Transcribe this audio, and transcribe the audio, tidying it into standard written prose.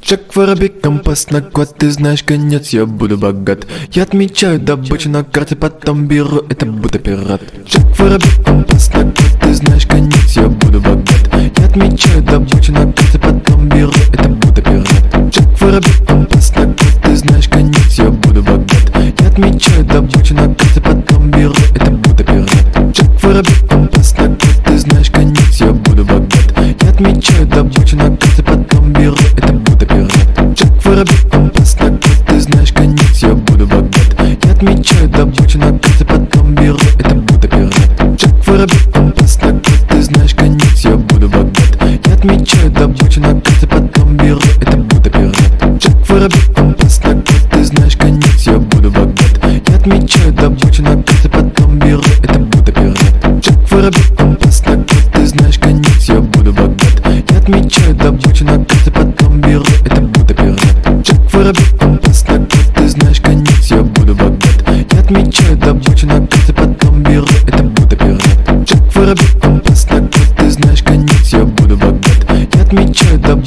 Шаг воробей, компас на квад, ты знаешь конец, я буду богат. Я отмечаю добычу на карте, потом беру, это будто пират. Шаг воробей, компас на квад, ты знаешь конец, я буду богат. Я отмечаю добычу на карте, потом беру, это будто пират. Шаг воробей, компас на квад, ты знаешь конец, я буду богат. Я отмечаю добычу на карте, потом беру, это будто пират. Шаг воробей, компас на квад, ты знаешь конец, я буду богат. Я отмечаю добычу на карте, потом беру, это будто пират. Шаг воробей, компас на квад, ты знаешь конец, я буду богат. Я отмечаю добычу на карте, потом беру, это будто пират. Шаг воробей, компас на квад, ты знаешь конец, я буду богат. Я отмечаю добычу на карте, потом беру, это будто пират. Шаг воробей, компас на квад, ты знаешь конец, я буду богат. Я отмечаю добычу на карте, потом беру, это будто пират. Шаг воробей, компас на квад, ты знаешь конец, я буду богат. Я отмечаю добычу на карте, потом беру, это будто пират. Шаг воробей, компас на квад, ты знаешь конец, я буду богат. Я отмечаю добычу на карте, потом беру, это будто пират. Шаг воробей, компас на квад, ты знаешь конец, я буду богат. Я отмечаю добычу